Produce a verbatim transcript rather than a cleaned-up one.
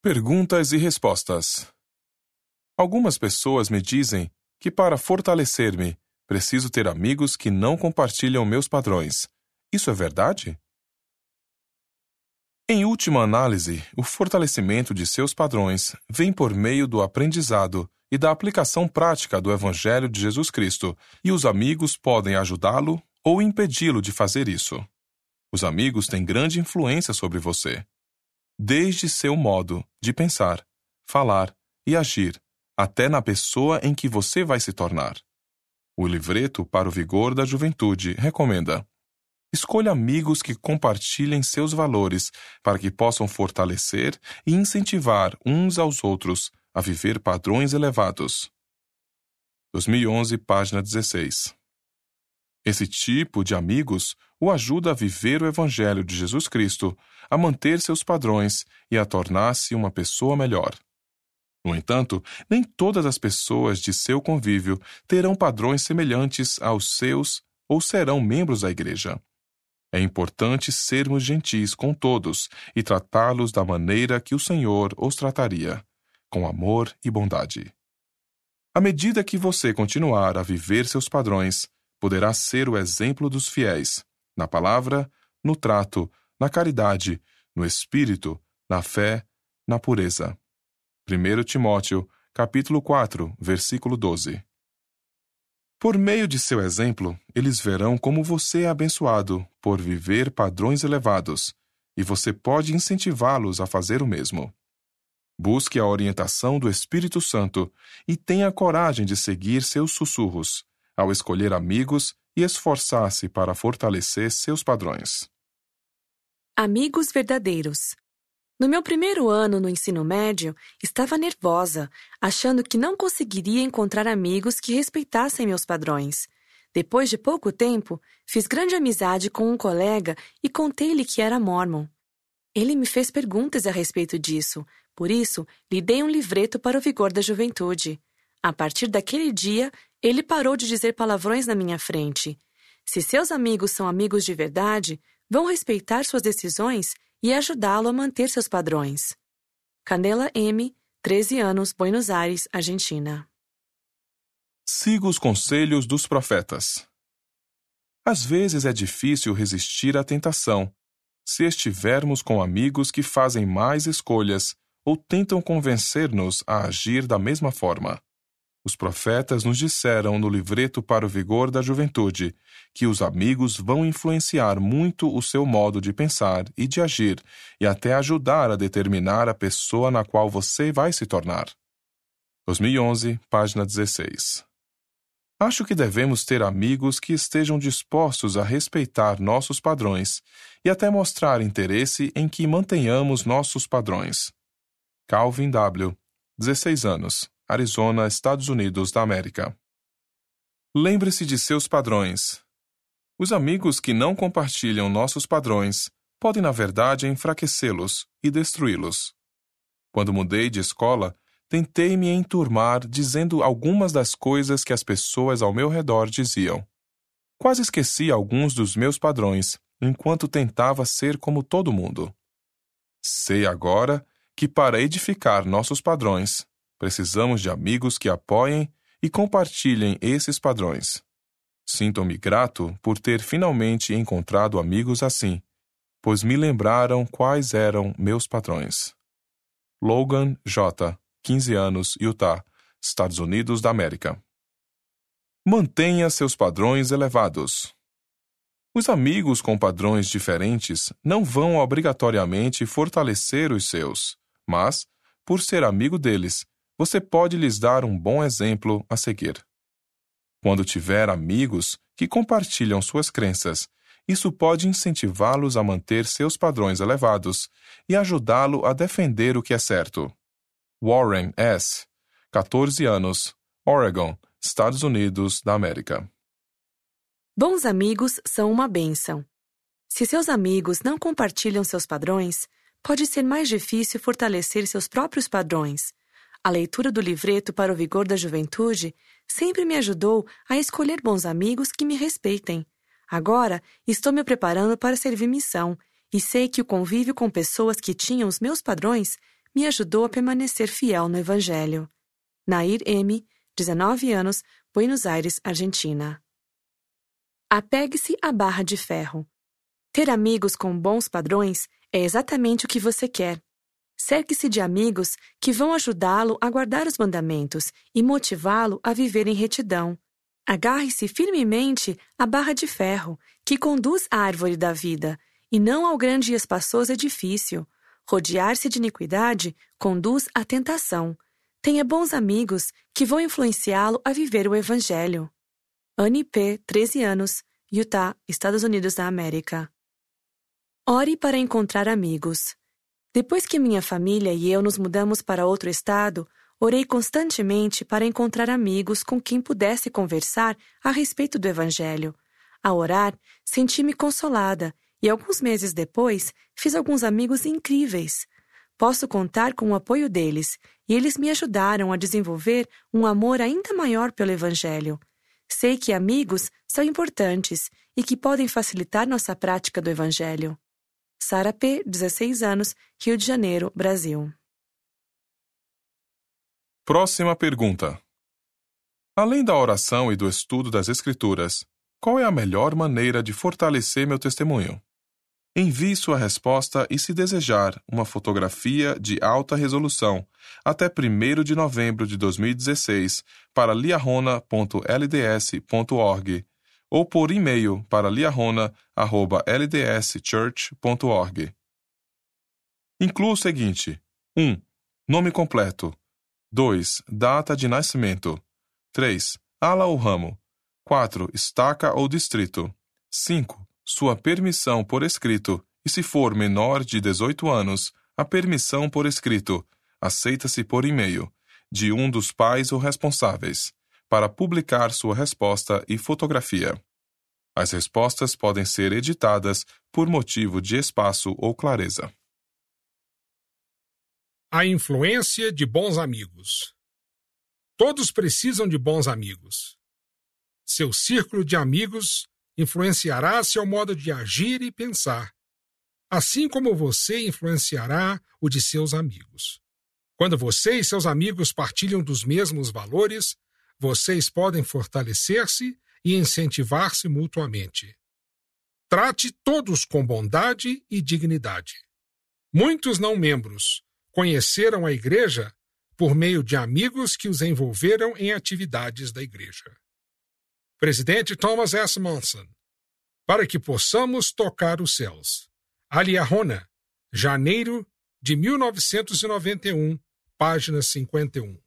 Perguntas e respostas. Algumas pessoas me dizem que para fortalecer-me, preciso ter amigos que não compartilham meus padrões. Isso é verdade? Em última análise, o fortalecimento de seus padrões vem por meio do aprendizado e da aplicação prática do Evangelho de Jesus Cristo, e os amigos podem ajudá-lo ou impedi-lo de fazer isso. Os amigos têm grande influência sobre você, desde seu modo de pensar, falar e agir, até na pessoa em que você vai se tornar. O livreto para o vigor da juventude recomenda: escolha amigos que compartilhem seus valores para que possam fortalecer e incentivar uns aos outros a viver padrões elevados. dois mil e onze, página dezesseis. Esse tipo de amigos o ajuda a viver o Evangelho de Jesus Cristo, a manter seus padrões e a tornar-se uma pessoa melhor. No entanto, nem todas as pessoas de seu convívio terão padrões semelhantes aos seus ou serão membros da igreja. É importante sermos gentis com todos e tratá-los da maneira que o Senhor os trataria, com amor e bondade. À medida que você continuar a viver seus padrões, poderá ser o exemplo dos fiéis, na palavra, no trato, na caridade, no espírito, na fé, na pureza. primeiro Timóteo, capítulo quatro, versículo doze. Por meio de seu exemplo, eles verão como você é abençoado por viver padrões elevados, e você pode incentivá-los a fazer o mesmo. Busque a orientação do Espírito Santo e tenha coragem de seguir seus sussurros, ao escolher amigos e esforçar-se para fortalecer seus padrões. Amigos verdadeiros. No meu primeiro ano no ensino médio, estava nervosa, achando que não conseguiria encontrar amigos que respeitassem meus padrões. Depois de pouco tempo, fiz grande amizade com um colega e contei-lhe que era mórmon. Ele me fez perguntas a respeito disso, por isso lhe dei um livreto para o vigor da juventude. A partir daquele dia, ele parou de dizer palavrões na minha frente. Se seus amigos são amigos de verdade, vão respeitar suas decisões e ajudá-lo a manter seus padrões. Canela M., treze anos, Buenos Aires, Argentina. Siga os conselhos dos profetas. Às vezes é difícil resistir à tentação, se estivermos com amigos que fazem mais escolhas ou tentam convencer-nos a agir da mesma forma. Os profetas nos disseram no livreto para o vigor da juventude que os amigos vão influenciar muito o seu modo de pensar e de agir e até ajudar a determinar a pessoa na qual você vai se tornar. dois mil e onze, página dezesseis. Acho que devemos ter amigos que estejam dispostos a respeitar nossos padrões e até mostrar interesse em que mantenhamos nossos padrões. Calvin W., dezesseis anos, Arizona, Estados Unidos da América. Lembre-se de seus padrões. Os amigos que não compartilham nossos padrões podem, na verdade, enfraquecê-los e destruí-los. Quando mudei de escola, tentei me enturmar dizendo algumas das coisas que as pessoas ao meu redor diziam. Quase esqueci alguns dos meus padrões, enquanto tentava ser como todo mundo. Sei agora que para edificar nossos padrões, precisamos de amigos que apoiem e compartilhem esses padrões. Sinto-me grato por ter finalmente encontrado amigos assim, pois me lembraram quais eram meus padrões. Logan J., quinze anos, Utah, Estados Unidos da América. Mantenha seus padrões elevados. Os amigos com padrões diferentes não vão obrigatoriamente fortalecer os seus, mas, por ser amigo deles, você pode lhes dar um bom exemplo a seguir. Quando tiver amigos que compartilham suas crenças, isso pode incentivá-los a manter seus padrões elevados e ajudá-lo a defender o que é certo. Warren S., quatorze anos, Oregon, Estados Unidos da América. Bons amigos são uma bênção. Se seus amigos não compartilham seus padrões, pode ser mais difícil fortalecer seus próprios padrões. A leitura do livreto para o vigor da juventude sempre me ajudou a escolher bons amigos que me respeitem. Agora, estou me preparando para servir missão e sei que o convívio com pessoas que tinham os meus padrões me ajudou a permanecer fiel no Evangelho. Nair M., dezenove anos, Buenos Aires, Argentina. Apegue-se à barra de ferro. Ter amigos com bons padrões é exatamente o que você quer. Cerque-se de amigos que vão ajudá-lo a guardar os mandamentos e motivá-lo a viver em retidão. Agarre-se firmemente à barra de ferro, que conduz à árvore da vida, e não ao grande e espaçoso edifício. Rodear-se de iniquidade conduz à tentação. Tenha bons amigos que vão influenciá-lo a viver o Evangelho. Annie P., treze anos, Utah, Estados Unidos da América. Ore para encontrar amigos. Depois que minha família e eu nos mudamos para outro estado, orei constantemente para encontrar amigos com quem pudesse conversar a respeito do Evangelho. Ao orar, senti-me consolada e, alguns meses depois, fiz alguns amigos incríveis. Posso contar com o apoio deles e eles me ajudaram a desenvolver um amor ainda maior pelo Evangelho. Sei que amigos são importantes e que podem facilitar nossa prática do Evangelho. Sara P., dezesseis anos, Rio de Janeiro, Brasil. Próxima pergunta. Além da oração e do estudo das Escrituras, qual é a melhor maneira de fortalecer meu testemunho? Envie sua resposta e, se desejar, uma fotografia de alta resolução até primeiro de novembro de dois mil e dezesseis para liahona ponto l d s ponto org ou por e-mail para liahona arroba l d s church ponto org. Inclua o seguinte: um. Nome completo. dois. Data de nascimento. três. Ala ou ramo. quatro. Estaca ou distrito. cinco. Sua permissão por escrito, e se for menor de dezoito anos, a permissão por escrito, aceita-se por e-mail, de um dos pais ou responsáveis, para publicar sua resposta e fotografia. As respostas podem ser editadas por motivo de espaço ou clareza. A influência de bons amigos. Todos precisam de bons amigos. Seu círculo de amigos influenciará seu modo de agir e pensar, assim como você influenciará o de seus amigos. Quando você e seus amigos partilham dos mesmos valores, vocês podem fortalecer-se e incentivar-se mutuamente. Trate todos com bondade e dignidade. Muitos não-membros conheceram a igreja por meio de amigos que os envolveram em atividades da igreja. Presidente Thomas S. Monson, para que possamos tocar os céus. Liahona, janeiro de mil novecentos e noventa e um, página cinquenta e um.